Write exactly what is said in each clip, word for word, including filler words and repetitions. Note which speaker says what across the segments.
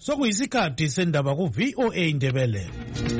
Speaker 1: Sokuyisikhathi sendaba ku V O A Indebele.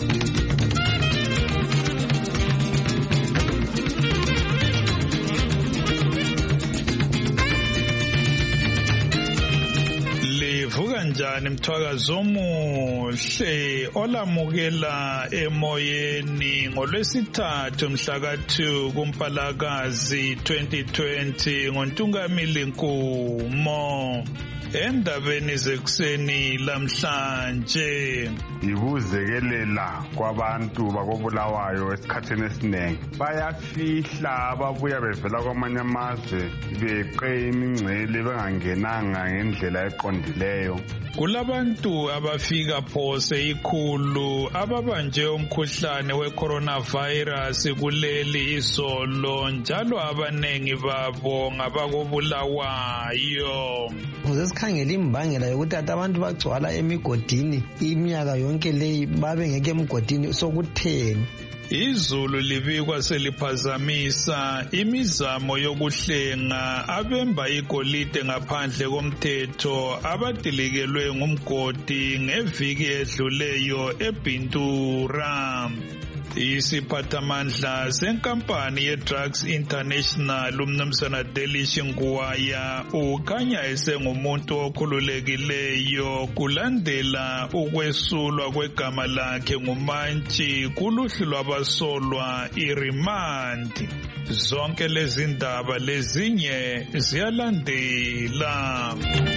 Speaker 1: Livuka njani mthwakazo omuhle olamukela emoyeni ngolwesithathu mhla ka two kuMpalakazi twenty twenty ngoNtungamili Nkumo. Endabeni zekuseni lamhlanje
Speaker 2: ibuzekelela kwabantu bakobulawayo esikhathini esiningi bayafihla ababuya bevela kwamanye amazwe beqe imingcele bengangenanga ngendlela eqondileyo.
Speaker 1: Kulabantu abafika phose ikhulu ababanje umkhuhlane we-coronavirus kuleli izolo njalo abanengi babo ngabakobulawayo.
Speaker 3: Sikhangela imbangela yokuthi abantu bagcwala emigodini iminyaka yonke leyi babe ngeke emgodini sokutheni.
Speaker 1: Izulu libikwa seliphazamisa imizamo yokuhlenga abemba igolide ngaphandle komthetho abadilikelwe ngumgodi ngeviki edluleyo eBintura. Isiphathamandla senkampani ye-Drugs International umnumzana Delish Nguwaya ukhanya esengumuntu okhululekileyo kulandela ukwesulwa kwegama lakhe ngumantshi kuluhlu lwabasolwa irimandi. Zonke lezi ndaba lezinye ziyalandela.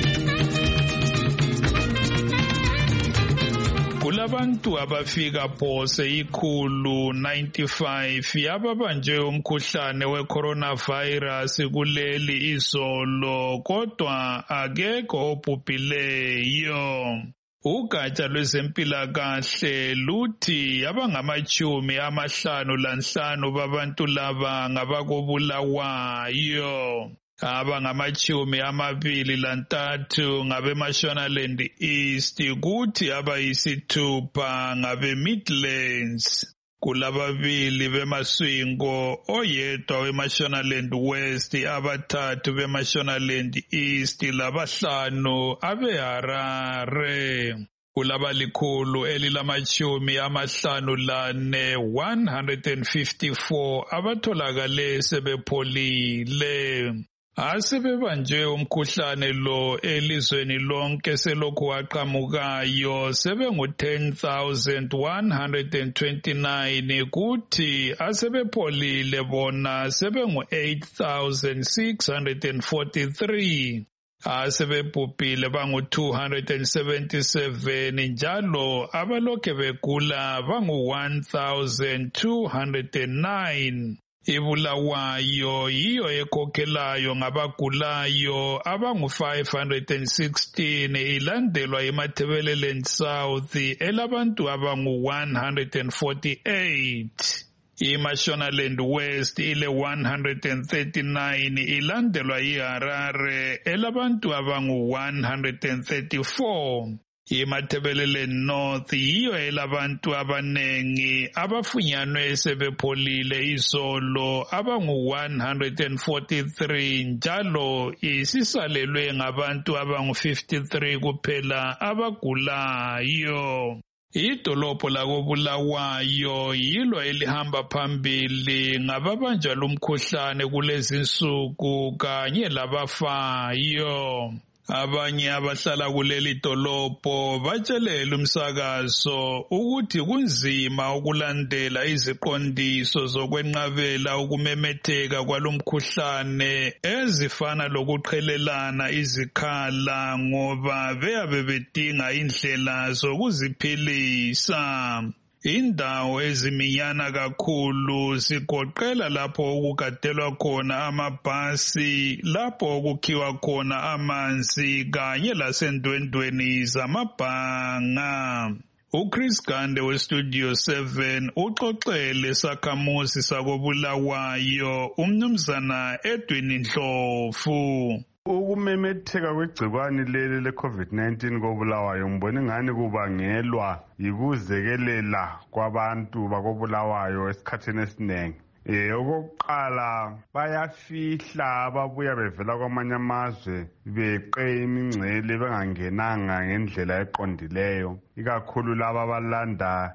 Speaker 1: Kulabantu abafika phose ikhulu ninety-five ababanje umkhuhlane we-coronavirus kuleli izolo kodwa akekho obhubhileyo. Ugatsha lwezempilakahle luthi abangamachumi amahlanu lanhlanu babantu laba ngabakobulawayo. Abangamachumi amabili lantathu ngabeMashonaland East kuthi abayisithupha ngabe-Midlands. Kulababili beMaswingo, oyedwa weMashonaland West, abathathu beMashonaland East labahlanu abeHarare. Kulabalikhulu elilamachumi amahlanu lane one hundred fifty-four abatholakale sebepholile. Asebebanje umkhuhlane lo elizweni lonke selokhu waqhamukayo sebengu ten thousand one hundred twenty-nine kuthi asebepholile bona sebengu eight thousand six hundred forty-three. Asebebhubhile bangu two hundred seventy-seven njalo abalokhe begula bangu one thousand two hundred nine. Ibulawayo yiyo ekhokhelayo ngabagulayo abangu five hundred sixteen ilandelwa iMatabeleland South elabantu abangu one hundred forty-eight. iMashonaland West ile one hundred thirty-nine ilandelwa iHarare elabantu abangu one hundred thirty-four. iMatabeleland North yiyo elabantu abanengi abafunyanwe sebepholile izolo abangu one hundred forty-three njalo isisalelwe ngabantu abangu fifty-three kuphela abagulayo. Idolobho lakobulawayo yilo elihamba phambili ngababanja lumkhuhlane kulezinsuku kanye labafayo. Abanye abahlala kuleli dolobho batshelela umsakazo ukuthi kunzima ukulandela iziqondiso zokwenqabela ukumemetheka kwalomkhuhlane ezifana lokuqhelelana izikhala ngoba beyabe bedinga indlela zokuziphilisa. Indawo eziminyana kakhulu zigoqela lapho okugadelwa khona amabhasi, lapho okukhiwa khona amanzi kanye lasendwendweni zamabhanga. uChris Gande weStudio seven uxoxele sakhamuzi sakobulawayo umnumzana Edwin Ndlovu.
Speaker 2: Ukumemetheka kwegcikwane leli le-COVID nineteen kobulawayo ngibona ingani kubangelwa yikuzekelela kwabantu bakobulawayo esikhathini esiningi. Eh okokuqala bayafihla ababuya bevela kwamanye amazwe beqe imingcele bengangenanga ngendlela eqondileyo ikakhulu laba abalanda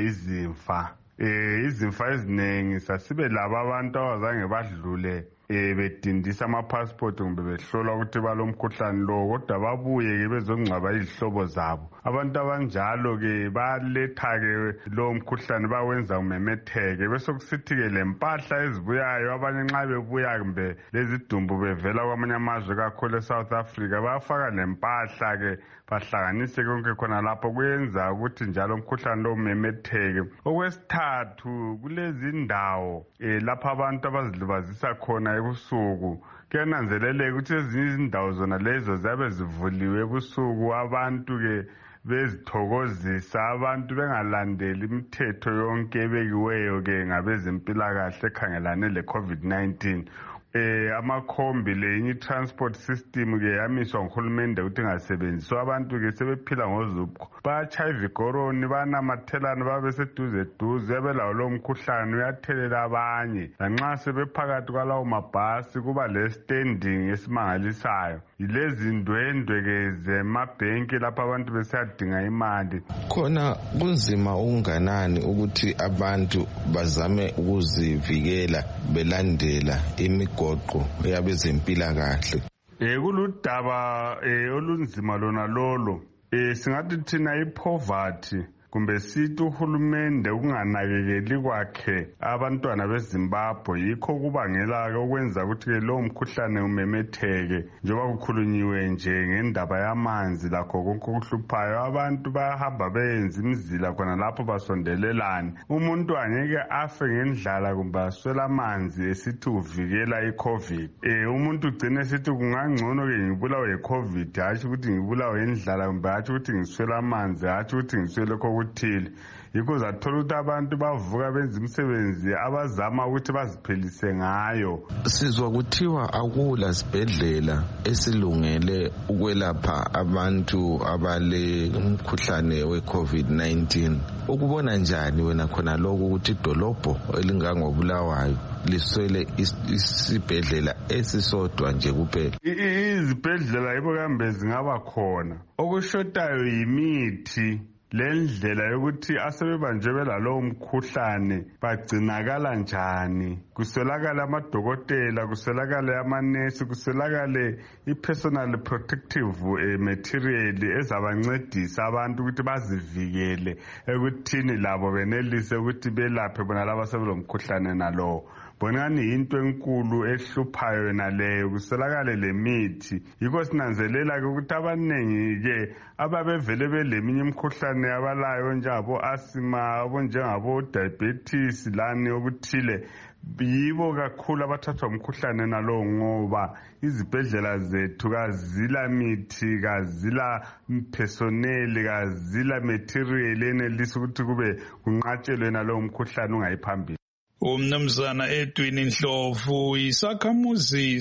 Speaker 2: izimfa eh izimfa eziningi sasibe laba abantu abazange badlule eh bedindisa ama passport kumbe behlola ukuthi balomkhuhlane lo kodwa babuye ke bezongcwaba izihlobo zabo abantu abanjalo ke baletha ke lo mkhuhlane bawenza umemetheke bese kusithi ke lempahla ezibuyayo abanye nxa bebuya kumbe lezidumbu bevela kwamanye amazwe kakhulu eSouth Africa bayafaka lempahla ke bahlanganise konke khona lapho kuyenza ukuthi njalo umkhuhlane lo umemetheke. Okwesithathu kulezi indawo eh lapha abantu abazilibazisa khona ebusuku kuyananzeleleka ukuthi ezinye izindawo zona lezo zabe zivuliwe ebusuku abantu ke bezithokozisa abantu bengalandeli imithetho yonke ebekiweyo ke ngabezempilakahle ekhangelane le COVID nineteen. Eh amakhombi lenye transport system ke yamiswa nguhulumende ukuthi ingasebenziswa abantu ke sebephila ngozupho bayachayiva igoroni banamathelana babe seduze duze belawo lo mkhuhlane uyathelela abanye lanxa sebephakathi kwalawo mabhasi kuba le standing esimangalisayo yilezi ndwendwe ke zemabhenki lapha abantu besiyadinga imali.
Speaker 4: Khona kunzima ukunganani ukuthi abantu bazame ukuzivikela belandela imigoqo yabezempilakahle.
Speaker 2: Eh kuludaba eh olunzima lona lolo eh singathi thina ipoverty kumbe sithi uhulumende ukunganakekeli kwakhe abantwana beZimbabwe yikho kubangela okwenza ukuthi ke lo mkhuhlane umemetheke njengoba kukhulunyiwe nje ngendaba yamanzi lakho konke okuhluphayo abantu bayahamba beyenza imizila khona lapho basondelelana umuntu angeke afe ngendlala kumbe aswela amanzi esithi uvikela iCovid eh umuntu ugcine esithi kungangcono ke ngibulawe iCovid hathi ukuthi ngibulawe indlala kumbe hathi ukuthi ngiswela amanzi hathi ukuthi ngiswele uthile yikho zathola ukuthi abantu bavuka benza imisebenzi abazama ukuthi baziphelise ngayo.
Speaker 4: Sizwa kuthiwa akula sibhedlela esilungele ukwelapha abantu abale umkhuhlane weCovid nineteen. Ukubona njani wena khona lokho ukuthi idolobho elingangobulawayo liswele isibhedlela esisodwa nje kuphela?
Speaker 2: Izibhedlela yibo kambe zingaba khona okushotayo yimithi lendlela yokuthi asebebanjwe belalo mkhuhlane bagcinakala njani kuswelakala amadokotela kuswelakala amanesi kuswelakale ipersonal protective material ezabancedisa abantu ukuthi bazivikele ekuthini labo benelise ukuthi belaphe bona laba sebelomkhuhlane nalo. Bonani into enkulu ehluphayo yona leyo kuswelakale lemithi yikho sinanzelela ukuthi abanengi ke ababevele beleminye imikhuhlane abalayo njengabo asthma abo njengabo diabetes lani okuthile yibo kakhulu abathathwa umkhuhlane nalo ngoba izibhedlela zethu kazila mithi kazila personnel kazila material enelisa ukuthi kube kunqatshelwe nalo mkhuhlane ungayiphambili.
Speaker 1: Umnumzana Edwin Ndlovu isakhamuzi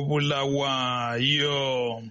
Speaker 1: sakobulawayo.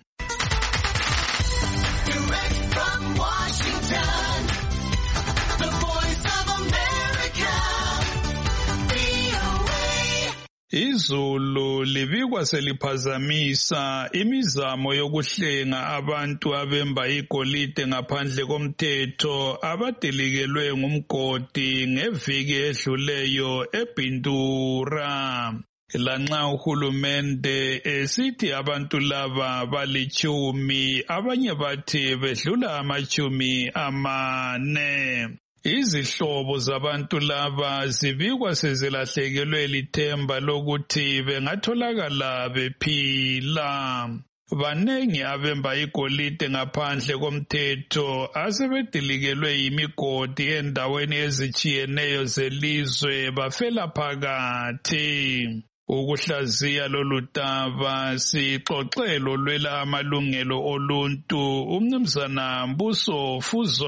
Speaker 1: Direct from Washington, the voice of America, V O A. Izulu libikwa seliphazamisa imizamo yokuhlenga abantu abemba igolide ngaphandle komthetho abadelikelwe ngumgodi ngeviki edluleyo eBintura. Lanxa uhulumende esithi abantu laba balichumi abanye bathi bedlula amachumi amane. Izihlobo zabantu laba zibikwa sezilahlekelwe lithemba lokuthi bengatholakala bephila. Banengi abemba igolide ngaphandle komthetho asebedilikelwe yimigodi endaweni ezitshiyeneyo zelizwe bafela phakathi. Ukuhlaziya lolu daba sixoxelo lwela amalungelo oluntu umnumzana Mbuso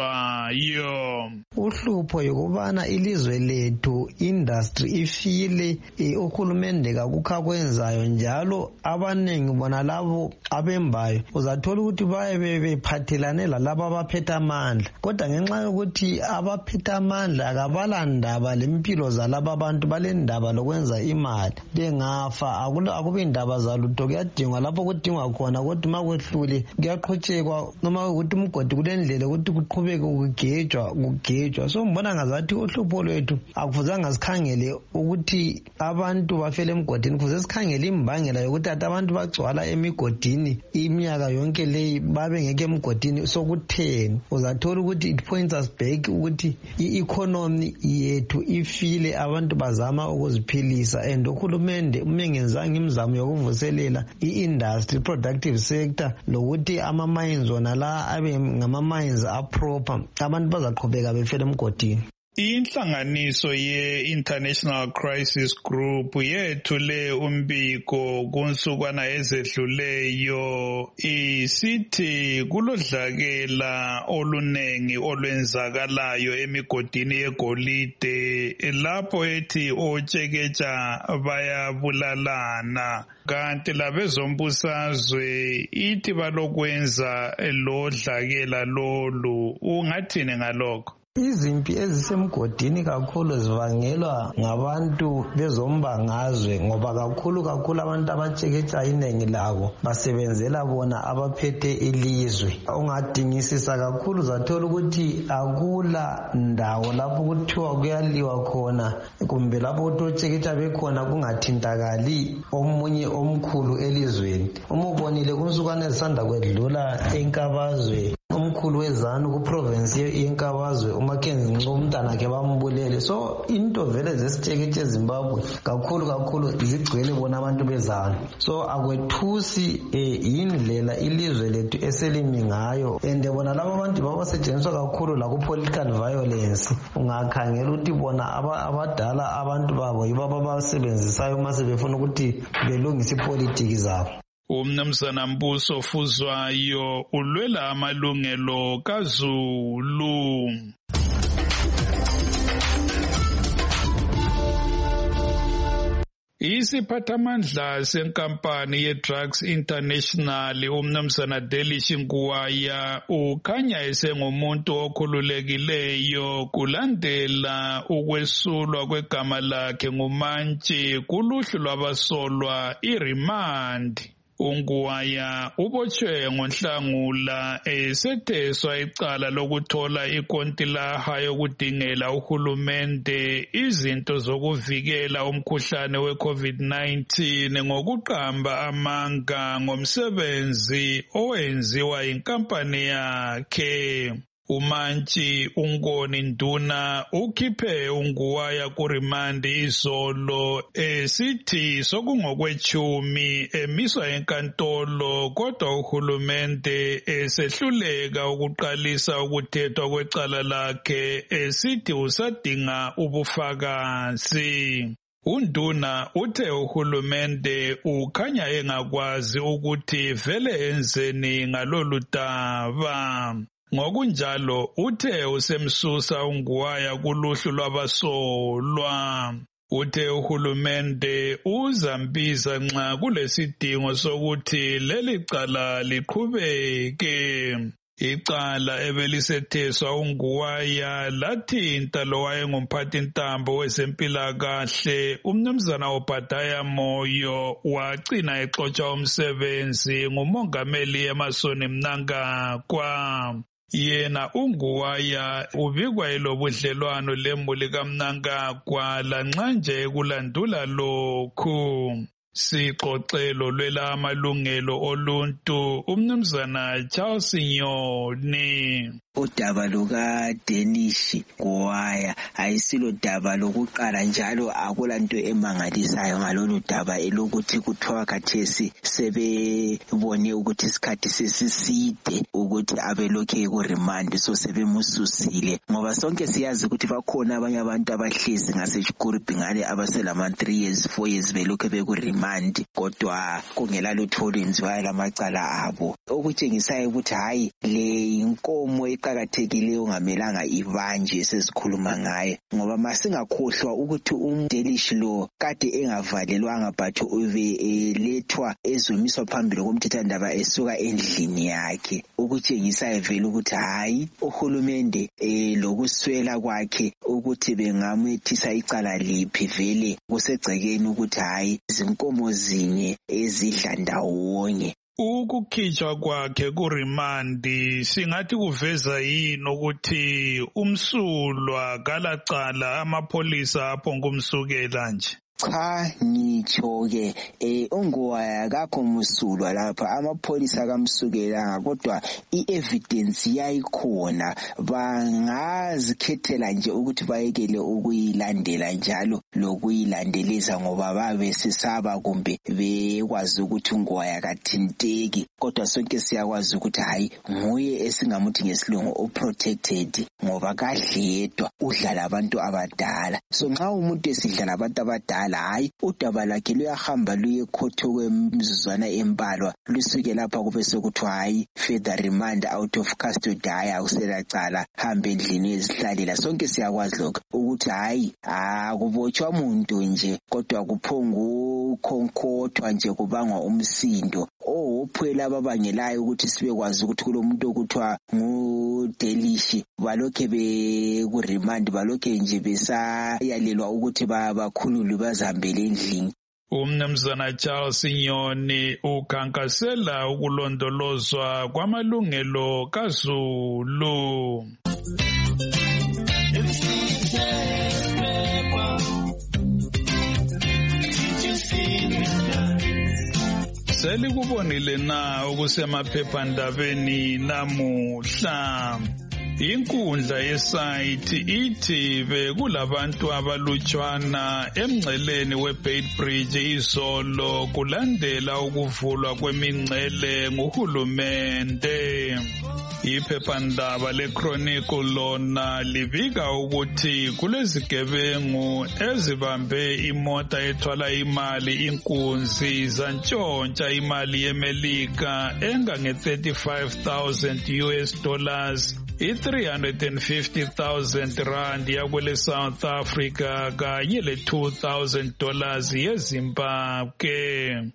Speaker 1: Fuzwayo.
Speaker 3: Uhlupho yokubana ilizwe lethu industry ifile uhulumende kakukho kwenzayo njalo abanengi bona labo abembayo uzathola ukuthi baye bephathelane lalabo abaphethe amandla kodwa ngenxa yokuthi abaphethe amandla akabala ndaba lempilo zalabo abantu balendaba lokwenza imali ngafa akube indaba zalutho kuyadingwa lapho kudingwa khona kodwa makwehlule kuyaqhutshekwa noma ukuthi umgodi kulendlela ukuthi kuqhubeke ukugejwa kugejwa so mbona ngazathi uhlupho lwethu akufuzanga sikhangele ukuthi abantu bafele emgodini kufuze sikhangele imbangela yokuthi abantu bagcwala emigodini iminyaka yonke leyi babe ngeke emgodini sokutheni uzathola ukuthi it points us back ukuthi i-economy yethu ifile abantu bazama ukuziphilisa and uhulumende umengenzanga imizamo yokuvuselela i-industry productive sector lokuthi ama-mines wona la abe ngama-mines aproper abantu bazaqhubeka befela emgodini.
Speaker 1: Inhlanganiso ye-International Crisis Group yethule umbiko kunsukwana ezedluleyo isithi kulodlakela olunengi olwenzakalayo emigodini yegolide lapho ethi otsheketsha bayabulalana kanti labezombusazwe ithi balokwenza lodlakela lolu ungathini ngalokho?
Speaker 3: Izimpi ezisemgodini kakhulu zivangelwa ngabantu bezombangazwe ngoba kakhulu kakhulu abantu abatsheketsha iningi labo basebenzela bona abaphethe ilizwe. Ungadingisisa kakhulu zathola ukuthi akula ndawo lapho kuthiwa kuyaliwa khona kumbe lapho otsheketsha bekhona kungathintakali omunye omkhulu elizweni. Uma ubonile kunsukwana ezisanda kwedlula enkabazwe umkhulu wezanu ku province yenkabazwe uMackenzie Ncube umntanakhe bambulele so into vele zesitsheketshe eZimbabwe kakhulu kakhulu zigcwele bona abantu bezanu so akwethusi indlela ilizwe lethu eselimi ngayo and bona labo abantu babasetshenziswa kakhulu la ku political violence ungakhangela ukuthi bona abadala abantu babo yibo ababasebenzisayo uma sebefuna ukuthi belungise ipolitiki zabo.
Speaker 1: Umnumzana Mbuso Fuzwayo ulwela amalungelo kaZulu. Isiphathamandla senkampani ye-Drugs International umnumzana Delish Nguwaya ukhanya esengumuntu okhululekileyo kulandela ukwesulwa kwegama lakhe ngumantshi kuluhlu lwabasolwa iRemand. uNguwaya ubotshwe ngoNhlangula esetheswa icala lokuthola ikontilaha yokudingela uhulumende izinto zokuvikela umkhuhlane we-COVID nineteen ngokuqamba amanga ngomsebenzi owenziwa inkampani yakhe. Umantshi uNkoni Nduna ukhiphe uNguwaya kurimandi izolo esithi sokungokwechumi emiswa enkantolo kodwa uhulumende esehluleka ukuqalisa ukuthethwa kwecala lakhe esithi usadinga ubufakazi. uNduna uthe uhulumende ukhanya engakwazi ukuthi vele enzeni ngalolu daba. Ngokunjalo uthe usemsusa uNguwaya kuluhlu lwabasolwa. Uthe uhulumende uzambiza nxa kulesidingo sokuthi leli cala liqhubeke. Icala ebelisetheswa uNguwaya lathinta lo wayengumphathintambo wezempilakahle umnumzana Obadiah Moyo wagcina exotsha umsebenzi ngumongameli Emmerson Mnangagwa. Yena uNguwaya ubikwa elobudlelwano lemuli kaMnangagwa lanxa nje kulandula lokhu. Sixoxelo lwela amalungelo oluntu umnumzana Charles Nyoni.
Speaker 5: udaba luka Delishi Gwaya ayisilo daba lokuqala njalo akulanto emangalisayo ngalolu daba elokuthi kuthiwa khathesi sebebone ukuthi isikhathi sesiside ukuthi abelokhe ku remand so sebemususile ngoba sonke siyazi ukuthi bakhona abanye abantu abahlezi ngasechigurubhi ngale abaselama three years four years belokhe beku remand kodwa kungela lutho olwenziwayo lamacala abo okutshengisayo ukuthi hayi le inkomo eqhakathekileyo ngamelanga ibanje sesikhuluma ngaye ngoba masingakhohlwa ukuthi umDelish lo kade engavalelwanga but uve elethwa ezumiswa phambili komthethwandaba esuka endlini yakhe ukutshengisa vele ukuthi hayi uhulumende eh lokuswela kwakhe ukuthi bengamethisa icala liphi vele kusegcekeni ukuthi hayi izinkomo zinye ezidla ndawonye.
Speaker 1: Ukukhitshwa kwakhe kurimandi singathi kuveza yini ukuthi umsulwa kalacala amapholisa aphonga umsukela nje?
Speaker 5: Cha ngitsho ke eh ongowaya akakho musulwa lapha amapholisa kamsukela kodwa i-evidence yayikhona bangazikhethela nje ukuthi bayekele ukuyilandela njalo lokuyilandeleza ngoba babe sisaba kumbe bekwazi ukuthi ungowaya kathinteki kodwa sonke siyakwazi ukuthi hayi nguye esingamuthi ngesilungu oprotected ngoba kadledwa udlala abantu abadala so nxa umuntu esidlala abantu abadala hayi udaba lakhe luyahamba luye khotho kwemizuzwana embalwa lusuke lapha kube sokuthiwa hayi further remand out of custody awuselacala hambe endlini ezihlalela sonke siyakwazi lokho ukuthi hayi akubotshwa umuntu nje kodwa kuphongu khonkothwa nje kubangwa umsindo ophela ababangelayo ukuthi sibekwazi ukuthi kulomuntu okuthiwa nguDelishi balokhe be ku remand balokhe nje besayalelwa ukuthi bakhululwe bazihambele endlini.
Speaker 1: Umnumzana Charles Nyoni ukhankasela ukulondolozwa kwamalungelo kaZulu. Selikubonile na okusemaphephandabeni namuhla. Inkundla yesayithi ithi bekulabantu abalutshwana emngceleni weBeitbridge izolo kulandela ukuvulwa kwemingcele nguhulumende. Iphephandaba leChronicle lona libika ukuthi kulezigebengu ezibambe imota ethwala imali inkunzi zantshontsha imali yeMelika engange thirty-five thousand U S dollars I three hundred fifty thousand rand yakwele South Africa kanye le two thousand dollars yeZimbabwe.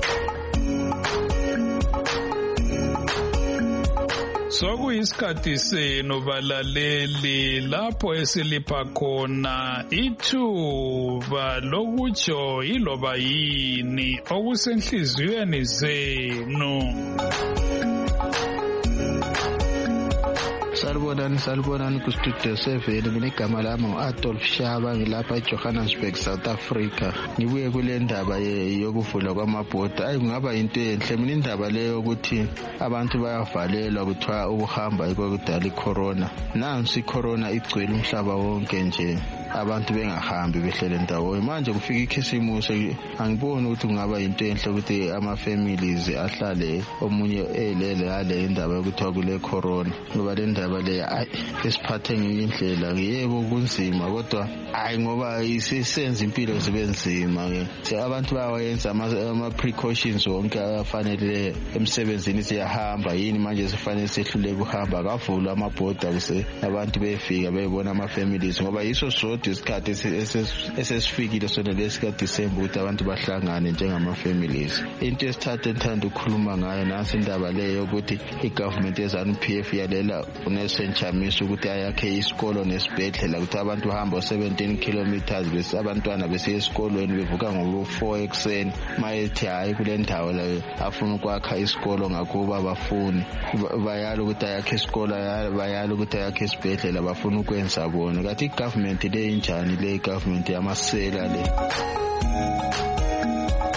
Speaker 1: Sokuyisikhathi senu balaleli lapho esilipha khona ithuba lokutsho iloba yini okusenhliziyweni zenu.
Speaker 6: Salibonani salibonani ku studio seven mina igama lami ngu-Adolf Shaba ngilapha eJohannesburg South Africa ngibuye kule ndaba yokuvula kwamabhoda ayi kungaba into enhle mina indaba leyo ukuthi abantu bayavalelwa kuthiwa ukuhamba ikokudala icorona nansi icorona igcwele umhlaba wonke nje abantu bengahambi behlele ndawonye manje kufika ikhisimuso angiboni ukuthi kungaba into enhle ukuthi ama families ahlale omunye elele yale indaba yokuthiwa kule corona ngoba le ndaba le esiphathe ngindlela yebo kunzima kodwa hayi ngoba isenza impilo zibe nzima ke abantu bayawenza ama precautions wonke afanele emsebenzini siyahamba yini manje sifanele sehlule ukuhamba kavulwa amabhoda bese abantu befika bebona ama families ngoba yiso sodwa isikhathi esesifikile sona lesika December ukuthi abantu bahlangane njengama families into esithathe enthanda ukukhuluma ngayo nasi indaba leyo ukuthi igovernment yeZanu P F yalela uNelson Chamisa ukuthi ayakhe isikolo nesibhedlela ukuthi abantu bahamba seventeen kilometers bese abantwana bese esikolweni bevuka ngo four ekseni mayethi hayi kule ndawo la afuna ukwakha isikolo ngakuba bafuni bayala ukuthi ayakhe isikolo bayala ukuthi ayakhe isibhedlela bafuna ukwenza bona kathi igovernment le injani le government yamasela le.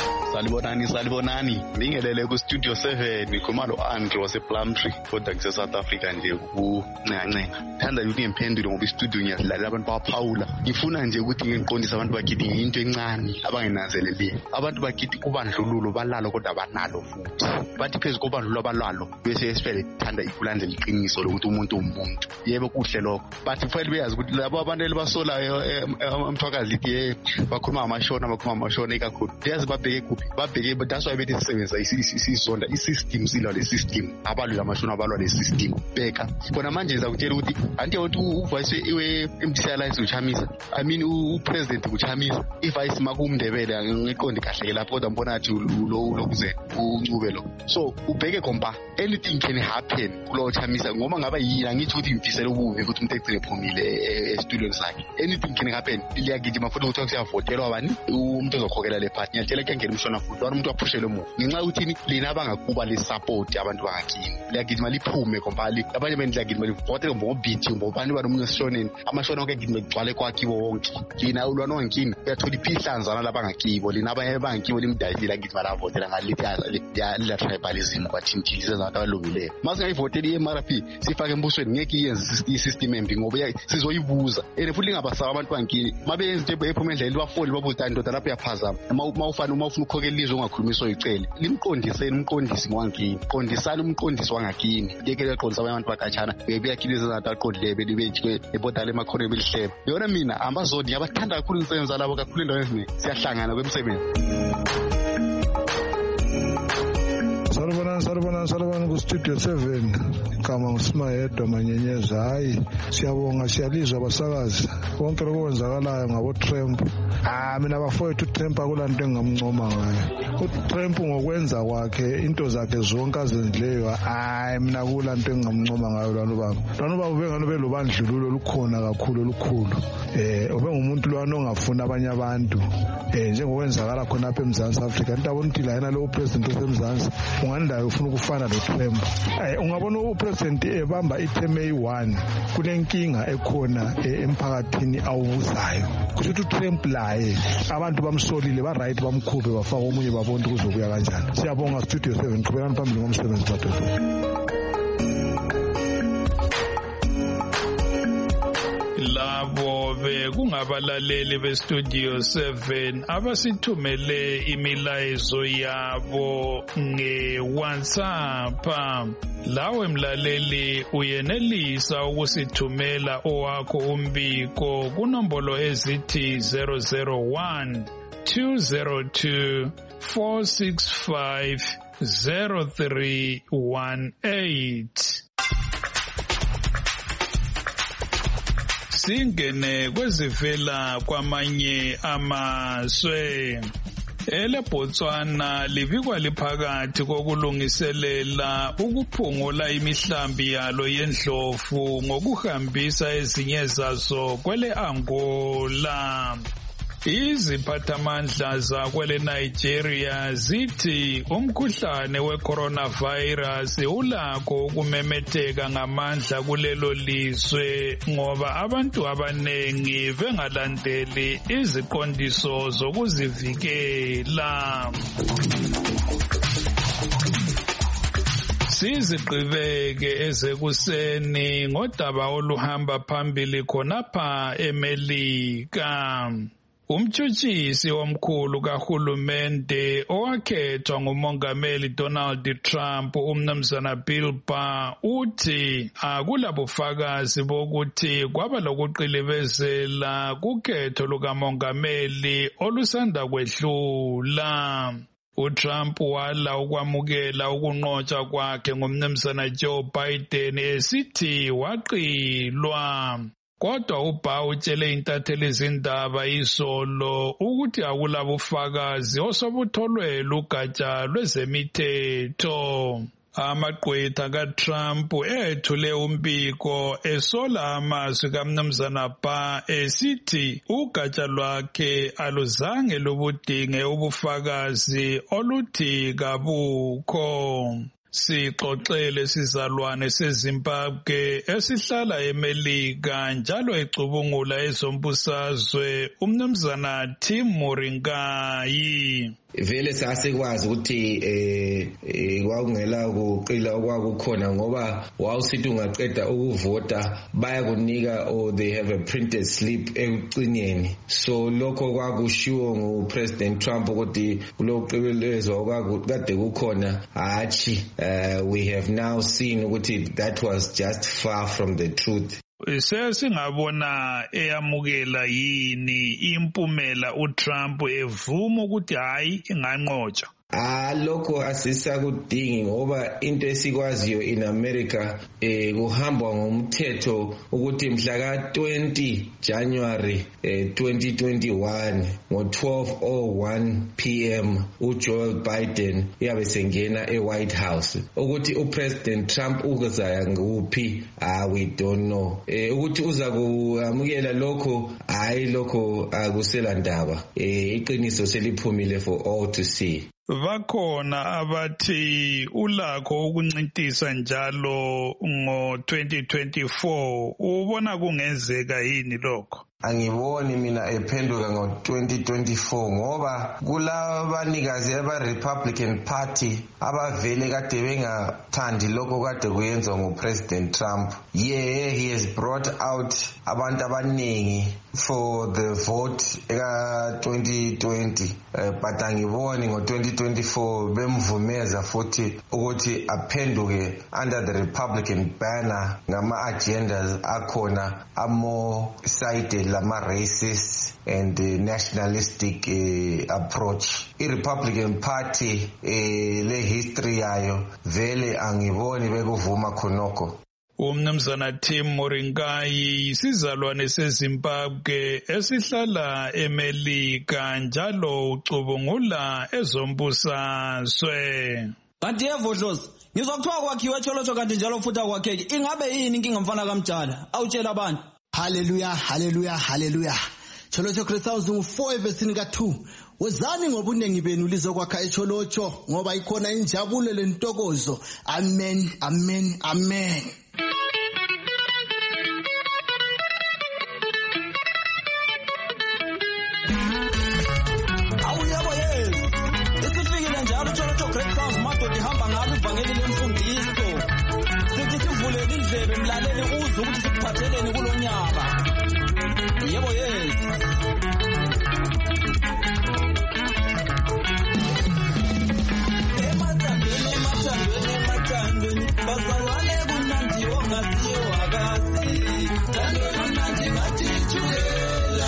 Speaker 7: salibonani salibonani bingelele ku studio seven ngikhuluma lo Andre wase Plumtree kodwa ngise South Africa nje kuncancenga thanda ukuthi ngemphendule ngoba istudio ngiyadlalela abantu baphawula ngifuna nje ukuthi ngiqondise abantu bakithi into encane abangenanzeleli abantu bakithi kubandlululo balalo kodwa banalo futhi bathi phezulu kobandlululo balalo bese esifele thanda ikulandela iqiniso lokuthi umuntu umuntu yebo kuhle lokho bathi kufanele beyazi ukuthi labo abantu elibasolayo umthwakazi lithi bakhuluma amashona bakhuluma amashona ikakhulu yazi babheke kuphi babheke that's why bethi sisebenza isizonda isystem silo le system abalula amashona abalwa le system bheka bona manje ngizakutshela ukuthi anti ukuthi uvice iwe M D C Alliance uchamisa I mean upresident uchamisa ivice makumndebele ngiqonde kahle lapho kodwa mbona athi lo lokuze uncube lo so ubheke kompa anything can happen kulo chamisa ngoba ngaba yini angithi ukuthi ngifisela ubuve ukuthi umuntu egcine ephumile estudio sakhe anything can happen liyagijima futhi ukuthi kusiyavotelwa bani umuntu ozokhokela le party ngiyatshela kuyangena umshona futhi wona umuntu waphushele umuntu ngenxa ukuthi lina abangakuba le support abantu bangakini liyagijima liphume kompali abanye beni liyagijima livote ngobhithi ngobani banomuntu esishoneni amashona onke egijima egcwale kwakhiwo wonke lina ulwana wankini uyathola iphihlanzana labangakibo lina abanye bangakibo limdayisela ngigijima lavotela ngalithi ya la tribalism kwathintili sezabantu abalungileyo mase ngayivotela i-M R P sifake embusweni ngeke iyenze i-system embi ngoba sizoyibuza ene futhi lingabasaba abantu bankini mabenze into ephuma endlela bafoli babuza indoda lapho yaphazama uma ufana uma ufuna ukhokhela ilizwe ongakhulumiswa icele limqondiseni umqondisi wankini qondisana umqondisi wangakini ngeke leqondisa abantu bakatshana beyakhiliza zabantu aqondile belibejwe ebodala emakhona belihleba yona mina ambazodi yabathanda kakhulu insebenza labo kakhulu endaweni eziningi siyahlangana kwemsebenzi.
Speaker 8: Salubona salubona salubona ku studio seven kama uSimayedwa Manyenyeza hayi siyabonga siyalizwa abasakazi konke lokwenzakalayo ngabo Trump ah mina bafowethu Trump akulanto engamncoma ngayo uTrump ngokwenza kwakhe into zakhe zonke azenzileyo hayi mina kulanto engamncoma ngayo lwana baba lwana baba ubengano belobandlululo lukhona kakhulu olukhulu eh ubengumuntu lwana ongafuna abanye abantu eh njengokwenzakala khona apha eMzansi Africa ntabona ukuthi la yena lo president osemzansi ungandayo ufuna ukufana noTrump eh ungabona upresident ebamba itheme eyi-one kulenkinga ekhona emphakathini awubuzayo kusho ukuthi uTrump laye abantu bamsolile ba right bamkhuphe bafaka omunye babona kuzokuya kanjani siyabonga studio seven qhubekani phambili ngomsebenzi badoda.
Speaker 1: Labo bekungabalaleli bestudio seven abasithumele imilayezo yabo nge-WhatsApp. Lawe mlaleli uyenelisa ukusithumela owakho umbiko kunombolo ezithi zero zero one two zero two four six five zero three one eight. Singene kwezivela kwamanye amazwe. EleBotswana libikwa liphakathi kokulungiselela ukuphungula imihlambi yalo yendlovu ngokuhambisa ezinye zazo kwele Angola. Iziphathamandla zakwele Nigeria zithi umkhuhlane we-coronavirus ulakho ukumemetheka ngamandla kulelo lizwe ngoba abantu abanengi bengalandeli iziqondiso zokuzivikela. Siziqhubeke ezekuseni ngodaba oluhamba phambili khonapha eMelika. Umtshutshisi omkhulu kahulumende owakhethwa ngumongameli Donald Trump umnumzana Bill Barr uthi akulabufakazi bokuthi kwaba lokuqilibezela kukhetho lukamongameli olusanda kwedlula. uTrump wala ukwamukela ukunqotshwa kwakhe ngumnumzana Joe Biden esithi waqilwa. Kodwa uBarr utshele intatheli zindaba izolo ukuthi akulabufakazi osobutholwe lugatsha lwezemithetho. Amagqwetha kaTrump ethule umbiko esola amazwi kaMnumzana Barr esithi ugatsha lwakhe aluzange lubudinge ubufakazi oluthi kabukho. Sixoxele sizalwane seZimbabwe esihlala eMelika njalo ecubungula ezombusazwe umnumzana Tim Moringai.
Speaker 4: vele sasekwazi ukuthi eh kwakungela ukuqila okwakukhona ngoba wawusithi ungaqeda ukuvota bayakunika or they have a printed slip ekucineni. So lokho kwakushiwo nguPresident Trump ukuthi kuloqibelezwa okwakade kukhona hachi. Uh, we have now seen ukuthi that was just far from the truth.
Speaker 1: Sesingabona eyamukela yini impumela uTrump evuma ukuthi hayi inganqotshwa.
Speaker 4: Ah lokho asisakudingi ngoba into esikwaziyo in America eh kuhamba ngomthetho ukuthi mhla ka twenty January eh twenty twenty-one ngo twelve oh one p m uJoe Biden yabe sengena eWhite House. Ukuthi uPresident Trump uzaya nguphi ah we don't know. Eh ukuthi uza kuamukela lokho hayi lokho akusela ndaba. Eh iqiniso seliphumile for all to see.
Speaker 1: Bakhona abathi ulakho ukuncintisa njalo ngo twenty twenty-four. Ubona kungenzeka yini lokho?
Speaker 4: Angiboni mina ephenduka ngo twenty twenty-four ngoba kulabanikazi aba Republican Party abavele kade bengathandi lokho kade kuyenzwa nguPresident Trump. Yeah, he has brought out abantu abaningi for the vote eka twenty twenty, uh, but angiboni ngo twenty twenty-four bemvumeza futhi ukuthi aphenduke under the Republican banner ngama agendas akhona amo sided lama racist and uh, nationalistic uh, approach. I-Republican Party uh, le history yayo vele angiboni bekuvuma khonokho.
Speaker 1: Umnumzana Tim Moringai isizalwane seZimbabwe esihlala eMelika njalo ucubungula ezombusazwe.
Speaker 9: Kanti evodlozi ngizwa kuthiwa kwakhiwe echolotsho kanti njalo futhi akwakheki. Ingabe yini inkinga mfana kamdala? Awutshela abantu.
Speaker 10: Hallelujah, hallelujah, hallelujah. Cholocho Christmas ngu-four evesini ka two. Wozani ngobunengi benu lizokwakha echolotsho ngoba ikhona injabulo lentokozo. Amen, amen, amen.
Speaker 9: Awuyabo yes. Isifikile njalo Cholocho Great Sounds madoda ihamba ngalo ivangeli lemfundiso. Sithi sivulele indlebe mlaleli uzwe ukuthi sikuphatheleni kulonyaka. Yebo yes. Emathandweni emathandweni emathandweni bazalwane kunandi ongasiyo akazi. Thandweni unandi ngathi ichukela.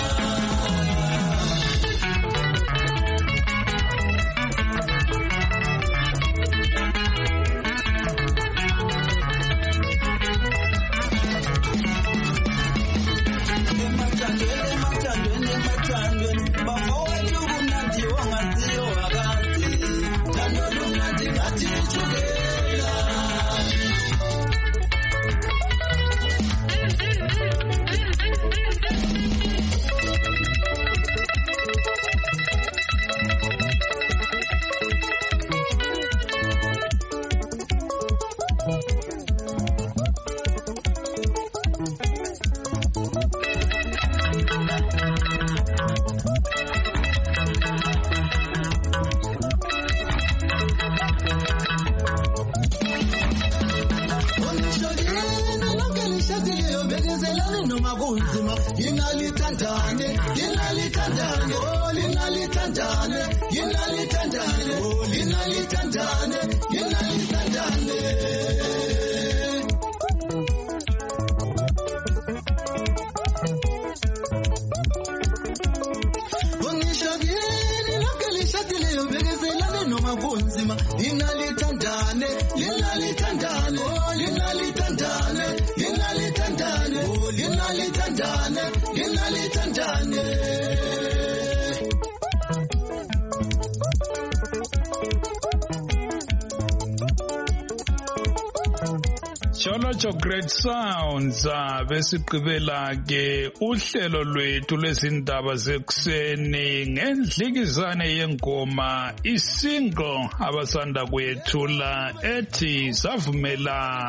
Speaker 1: Cholocho Great Sounds besigqibela ke uhlelo lwethu lezindaba zekuseni ngendlikizane yengoma isingle abasanda kuyethula ethi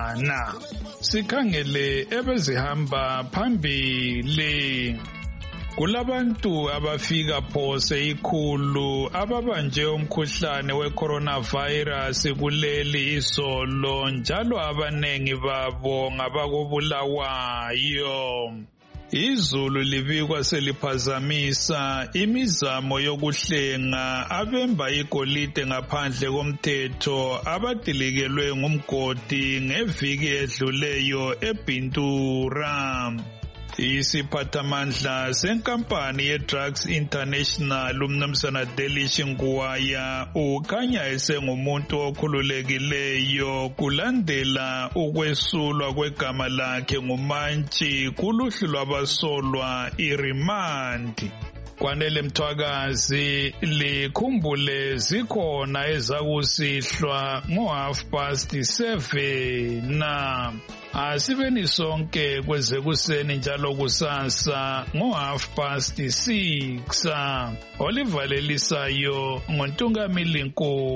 Speaker 1: savumelana. Sikhangele ebezihamba phambili. Kulabantu abafika phose ikhulu ababanje umkhuhlane we-coronavirus kuleli izolo njalo abanengi babo ngabakobulawayo. Izulu libikwa seliphazamisa imizamo yokuhlenga abemba igolide ngaphandle komthetho abadilikelwe ngumgodi ngeviki edluleyo eBintura. Isiphathamandla senkampani ye-Drugs International umnumzana Delish Nguwaya ukhanya esengumuntu okhululekileyo kulandela ukwesulwa kwegama lakhe ngumantshi kuluhlu lwabasolwa irimandi. Kwanele Mthwakazi likhumbule zikhona ezakusihlwa ngo half past seven na asibeni sonke kwezekuseni njalo kusasa ngo half past six. Oliver Lelisayo ngontungamili nkulu.